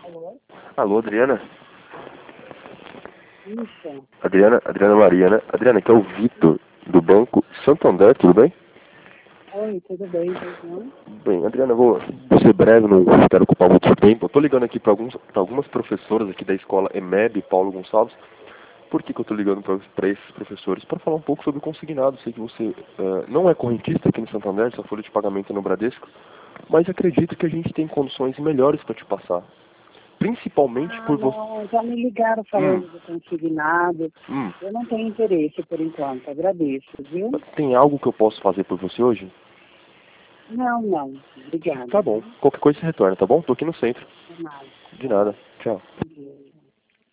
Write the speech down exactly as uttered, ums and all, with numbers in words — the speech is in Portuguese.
Alô? Alô, Adriana? Isso. Adriana, Adriana Maria, né? Adriana, aqui é o Vitor, do Banco Santander, tudo bem? Oi, tudo bem, tudo bem? Bem, Adriana, eu vou, vou ser breve, não quero ocupar muito seu tempo. Eu tô ligando aqui para algumas professoras aqui da escola E M E B, Paulo Gonçalves. Por que que eu tô ligando para esses professores? Para falar um pouco sobre o consignado. Sei que você uh, não é correntista aqui no Santander, sua folha de pagamento é no Bradesco, mas acredito que a gente tem condições melhores para te passar. Principalmente Ah, por você... não, já me ligaram falando Hum, do consignado. hum. Eu não tenho interesse por enquanto, agradeço, viu? Tem algo que eu posso fazer por você hoje? Não, não, obrigada. Tá bom. Qualquer coisa você retorna, tá bom? Tô aqui no centro. Por nada. De nada. Tchau.